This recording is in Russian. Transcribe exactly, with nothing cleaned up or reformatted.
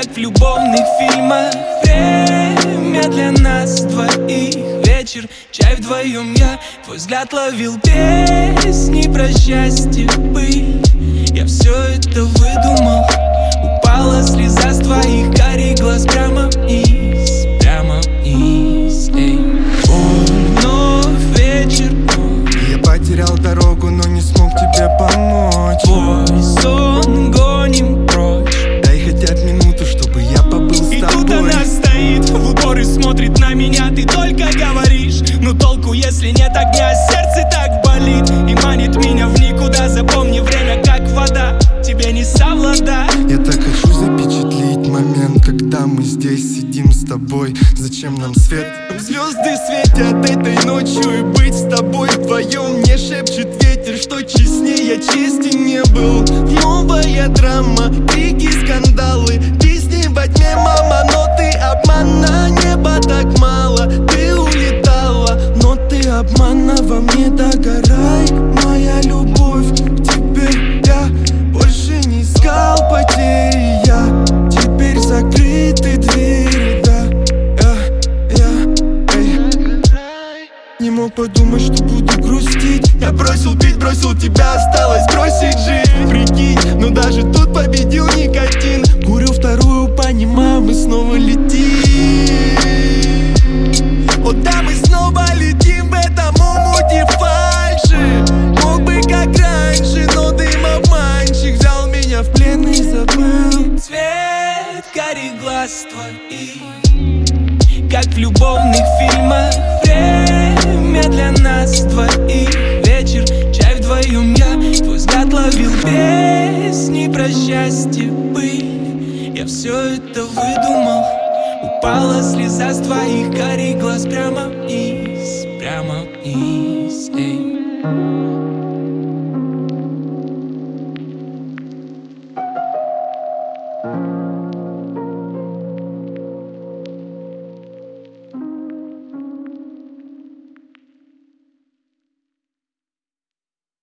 как в любовных фильмах. Время для нас двоих, вечер, чай вдвоем. Я твой взгляд ловил, песни про счастье, пыль. Я все это выдумал. Упала слеза с твоих карих глаз прямо вниз, прямо вниз, эй. Вновь вечер, я потерял дорогу, но не смог тебе помочь. твой сон гоним прочь. Дай хотят минуту, чтобы я побыл с И тобой. тут она стоит в упор и смотрит на меня. Ты только говоришь, но толку, если нет огня. Сердце так болит и манит меня в никуда. Запомни, время как вода, тебе не совладать. Я так хочу запечатлеть момент, когда мы здесь сидим с тобой. Зачем нам свет? Звезды светят этой ночью, и быть с тобой вдвоем. Мне шепчет ветер, что честнее я чести не был. Новая драма, крики, скандалы, песни во тьме, мама. Но ты обмана, неба так мало. Ты улетала, но ты обмана во мне. Догорай, моя любовь к тебе. Я больше не искал потери, я теперь закрыты двери, да. Я, я, эй. Не мог подумать, что буду грустить. Я бросил пить, бросил тебя, осталось бросить жизнь. Прикинь, но даже тут победил никотин. Курю вторую, понимаю, мы снова летим. О да, мы снова летим в этом омуте фальши. Мог бы как раньше, но дым обманщик взял меня в плен и забыл. Цвет карих глаз твоих, как в любовных фильмах. Время для нас двоих, вечер, чай вдвоем. Я твой взгляд ловил, песни про счастье, пыль. Я все это выдумал. Упала слеза с твоих карих глаз прямо вниз, прямо вниз, эй.